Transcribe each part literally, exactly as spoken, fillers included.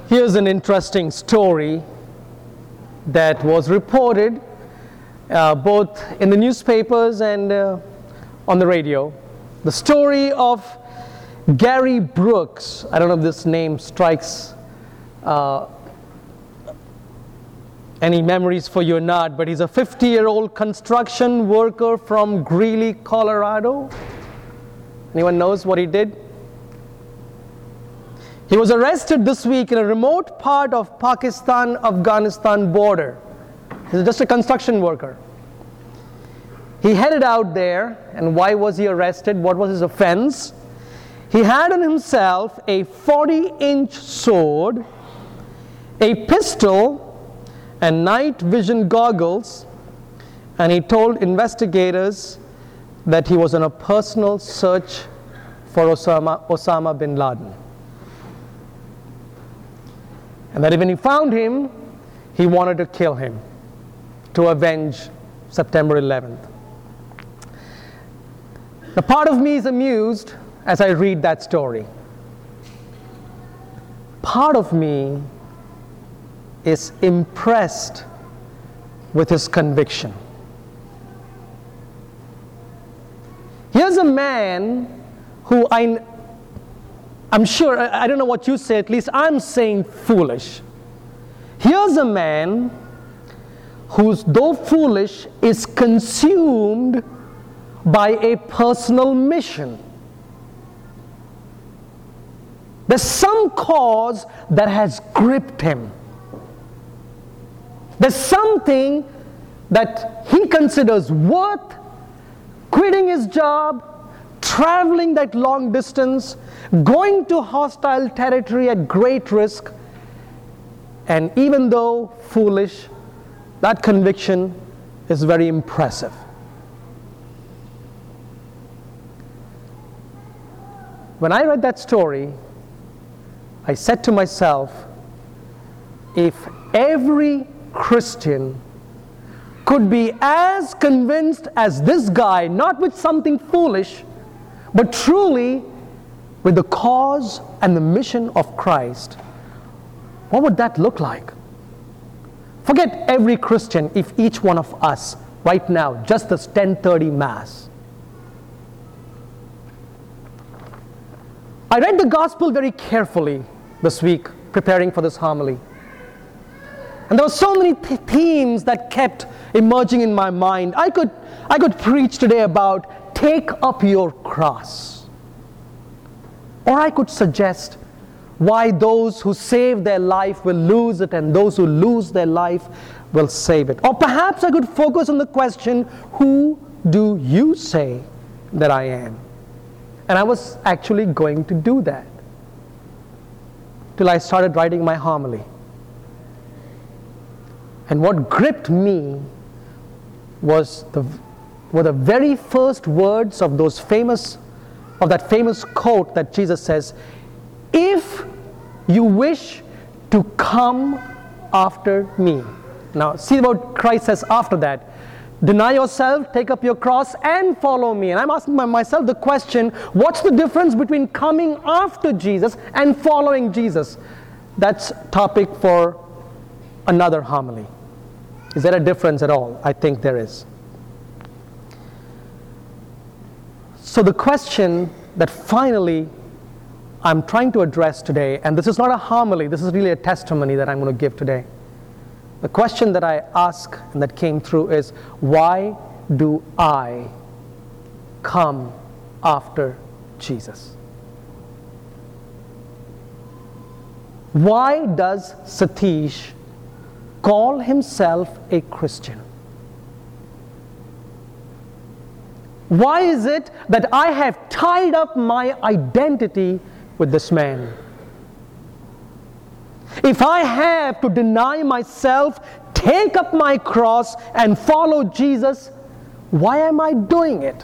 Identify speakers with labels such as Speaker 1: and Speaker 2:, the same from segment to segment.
Speaker 1: Here's an interesting story that was reported uh, both in the newspapers and uh, on the radio. The story of Gary Brooks. I don't know if this name strikes uh, any memories for you or not, but he's a fifty-year-old construction worker from Greeley, Colorado. Anyone knows what he did? He was arrested this week in a remote part of Pakistan-Afghanistan border. He's just a construction worker. He headed out there, and why was he arrested? What was his offense? He had on himself a forty-inch sword, a pistol, and night vision goggles, and he told investigators that he was on a personal search for Osama, Osama bin Laden. And that when he found him, he wanted to kill him to avenge September eleventh. The part of me is amused as I read that story. Part of me is impressed with his conviction. Here's a man who I I'm sure, I don't know what you say, at least I'm saying foolish. Here's a man who's, though foolish, is consumed by a personal mission. There's some cause that has gripped him. There's something that he considers worth quitting his job, traveling that long distance, going to hostile territory at great risk, and even though foolish, that conviction is very impressive. When I read that story, I said to myself, if every Christian could be as convinced as this guy, not with something foolish, but truly with the cause and the mission of Christ, what would that look like? Forget every Christian, if each one of us right now, just this ten thirty Mass. I read the gospel very carefully this week, preparing for this homily. And there were so many th- themes that kept emerging in my mind. I could, I could preach today about take up your cross. Or I could suggest why those who save their life will lose it and those who lose their life will save it. Or perhaps I could focus on the question, who do you say that I am? And I was actually going to do that till I started writing my homily. And what gripped me was the, were the very first words of those famous of that famous quote that Jesus says, if you wish to come after me. Now, see what Christ says after that. Deny yourself, take up your cross, and follow me. And I'm asking myself the question, what's the difference between coming after Jesus and following Jesus? That's topic for another homily. Is there a difference at all? I think there is. So the question that finally I'm trying to address today, and this is not a homily, this is really a testimony that I'm going to give today. The question that I ask and that came through is, why do I come after Jesus? Why does Satish call himself a Christian? Why is it that I have tied up my identity with this man? If I have to deny myself, take up my cross, and follow Jesus, why am I doing it?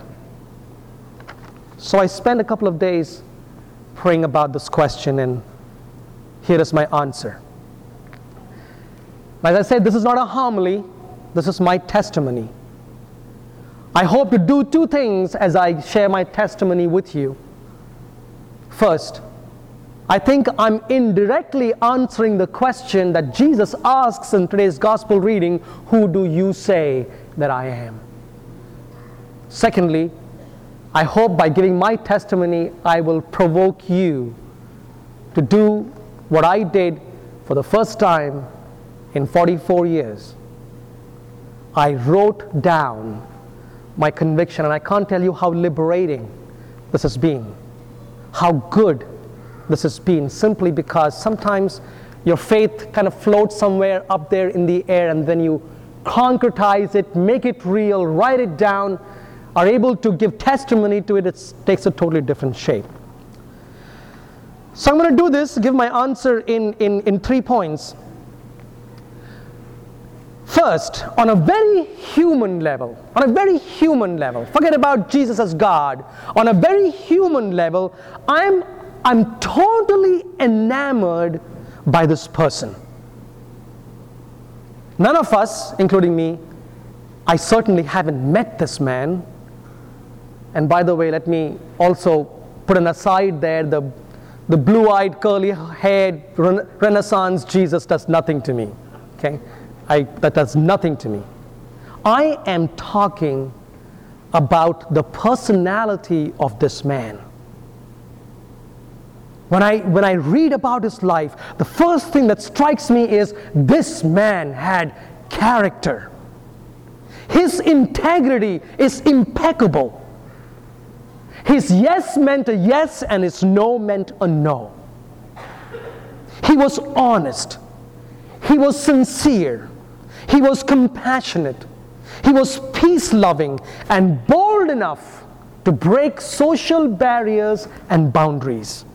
Speaker 1: So I spent a couple of days praying about this question, and here is my answer. As I said, this is not a homily, this is my testimony. I hope to do two things as I share my testimony with you. First, I think I'm indirectly answering the question that Jesus asks in today's gospel reading, who do you say that I am? Secondly, I hope by giving my testimony, I will provoke you to do what I did for the first time in forty-four years. I wrote down my conviction, and I can't tell you how liberating this has been, how good this has been, simply because sometimes your faith kind of floats somewhere up there in the air, and then you concretize it, make it real, write it down, are able to give testimony to it. It takes a totally different shape. So I'm going to do this, give my answer in, in, in three points. First, on a very human level, on a very human level, forget about Jesus as God, on a very human level, I'm, I'm totally enamored by this person. None of us, including me, I certainly haven't met this man. And by the way, let me also put an aside there, the, the blue-eyed, curly-haired Renaissance Jesus does nothing to me, okay? I, that does nothing to me. I am talking about the personality of this man. When I, when I read about his life, the first thing that strikes me is this man had character. His integrity is impeccable. His yes meant a yes and his no meant a no. He was honest. He was sincere. He was compassionate. He was peace-loving and bold enough to break social barriers and boundaries.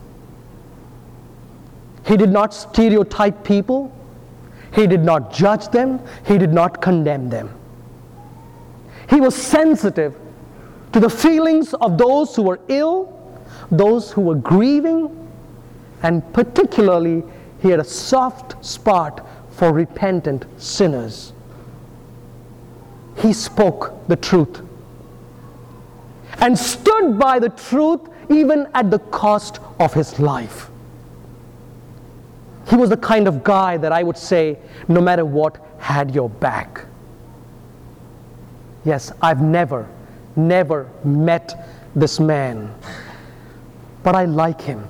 Speaker 1: He did not stereotype people. He did not judge them. He did not condemn them. He was sensitive to the feelings of those who were ill, those who were grieving, and particularly he had a soft spot for repentant sinners. He spoke the truth and stood by the truth even at the cost of his life. He was the kind of guy that I would say, no matter what, had your back. Yes, I've never, never met this man, but I like him.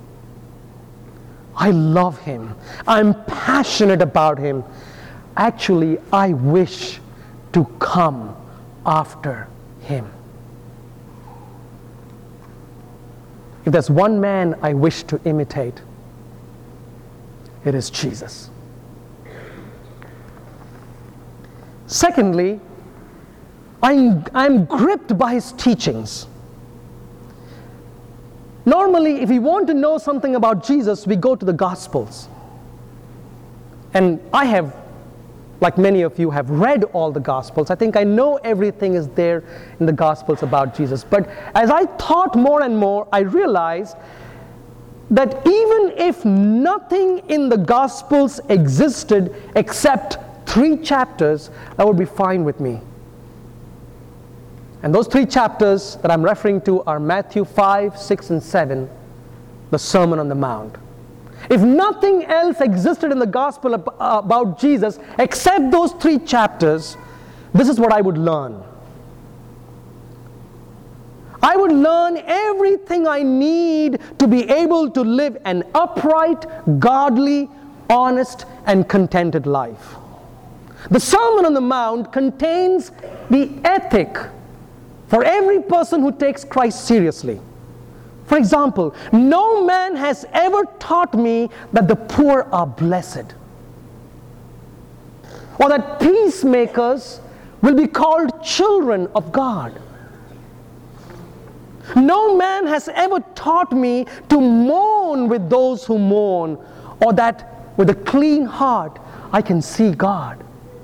Speaker 1: I love him. I'm passionate about him. Actually, I wish to come after him. If there's one man I wish to imitate, it is Jesus. Secondly, I'm, I'm gripped by his teachings. Normally, if we want to know something about Jesus, we go to the Gospels. And I have, like many of you, have read all the Gospels. I think I know everything is there in the Gospels about Jesus. But as I thought more and more, I realized that even if nothing in the Gospels existed except three chapters, that would be fine with me. And those three chapters that I'm referring to are Matthew five, six, and seven, the Sermon on the Mount. If nothing else existed in the Gospel about Jesus except those three chapters, this is what I would learn. I would learn everything I need to be able to live an upright, godly, honest, and contented life. The Sermon on the Mount contains the ethic for every person who takes Christ seriously. For example, no man has ever taught me that the poor are blessed, or that peacemakers will be called children of God. No man has ever taught me to mourn with those who mourn, or that with a clean heart I can see God.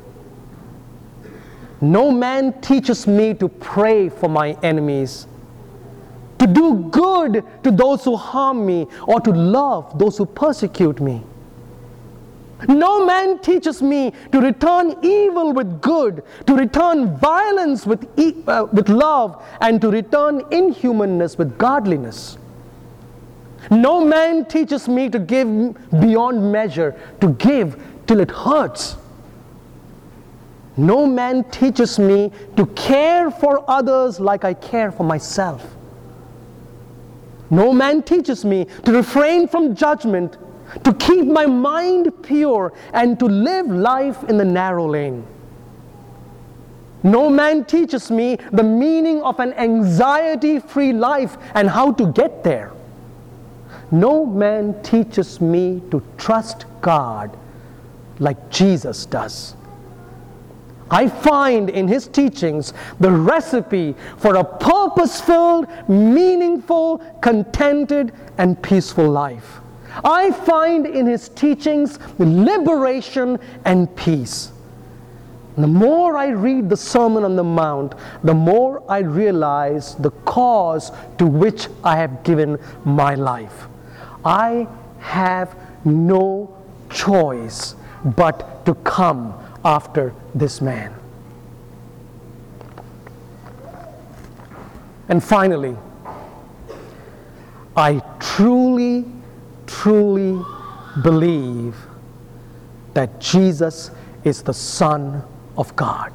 Speaker 1: No man teaches me to pray for my enemies, to do good to those who harm me, or to love those who persecute me. No man teaches me to return evil with good, to return violence with, e- uh, with love, and to return inhumanness with godliness. No man teaches me to give beyond measure, to give till it hurts. No man teaches me to care for others like I care for myself. No man teaches me to refrain from judgment, to keep my mind pure, and to live life in the narrow lane. No man teaches me the meaning of an anxiety-free life and how to get there. No man teaches me to trust God like Jesus does. I find in his teachings the recipe for a purpose-filled, meaningful, contented, and peaceful life. I find in his teachings liberation and peace. The more I read the Sermon on the Mount, the more I realize the cause to which I have given my life. I have no choice but to come after this man. And finally, I truly, truly believe that Jesus is the Son of God.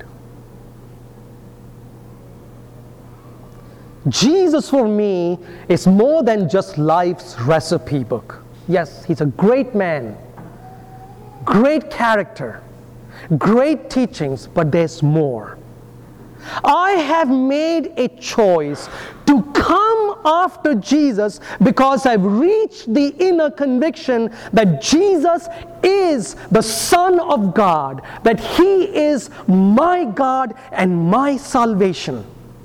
Speaker 1: Jesus for me is more than just life's recipe book. Yes, he's a great man, great character, great teachings, but there's more. I have made a choice to come after Jesus because I've reached the inner conviction that Jesus is the Son of God, that he is my God and my salvation.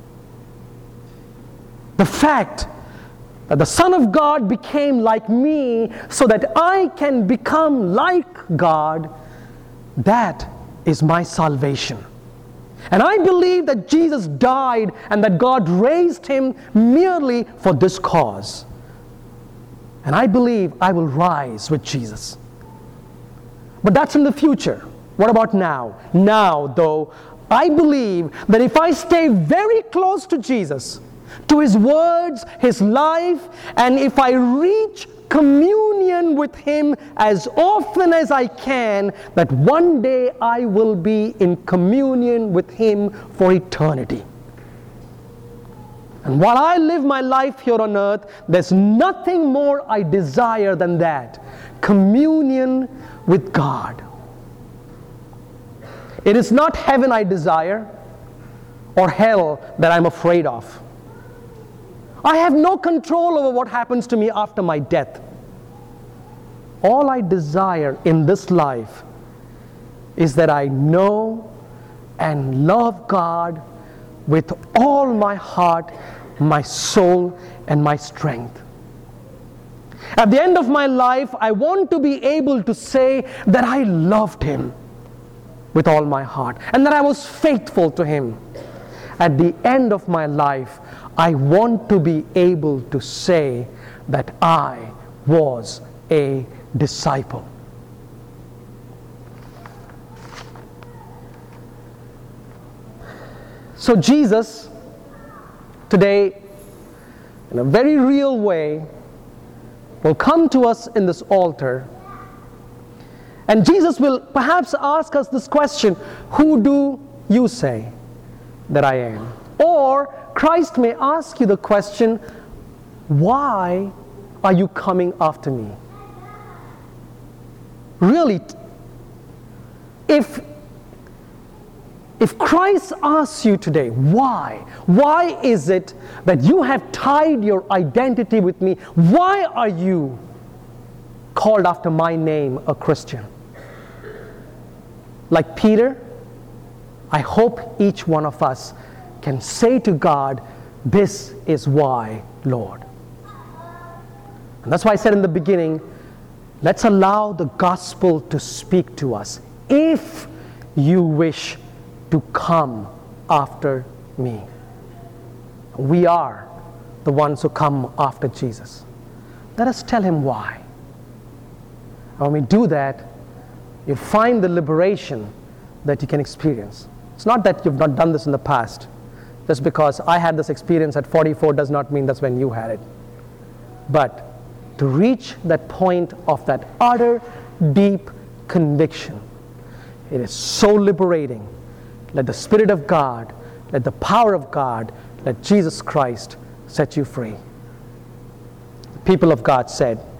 Speaker 1: The fact that the Son of God became like me so that I can become like God, that is my salvation. And I believe that Jesus died and that God raised him merely for this cause. And I believe I will rise with Jesus. But that's in the future. What about now? Now, though, I believe that if I stay very close to Jesus, to his words, his life, and if I reach communion with him as often as I can, that one day I will be in communion with him for eternity. And while I live my life here on earth, there's nothing more I desire than that: communion with God. It is not heaven I desire or hell that I'm afraid of. I have no control over what happens to me after my death. All I desire in this life is that I know and love God with all my heart, my soul, and my strength. At the end of my life, I want to be able to say that I loved him with all my heart and that I was faithful to him. At the end of my life, I want to be able to say that I was a disciple. So Jesus, today, in a very real way, will come to us in this altar, and Jesus will perhaps ask us this question: who do you say that I am? Or Christ may ask you the question, why are you coming after me? Really, if, if Christ asks you today, why? Why is it that you have tied your identity with me? Why are you called after my name a Christian? Like Peter, I hope each one of us can say to God, this is why, Lord. And that's why I said in the beginning, let's allow the gospel to speak to us. If you wish to come after me. We are the ones who come after Jesus. Let us tell him why. And when we do that, you'll find the liberation that you can experience. It's not that you've not done this in the past. Just because I had this experience at forty-four does not mean that's when you had it. But to reach that point of that utter, deep conviction. It is so liberating. Let the Spirit of God, let the power of God, let Jesus Christ set you free. The people of God said,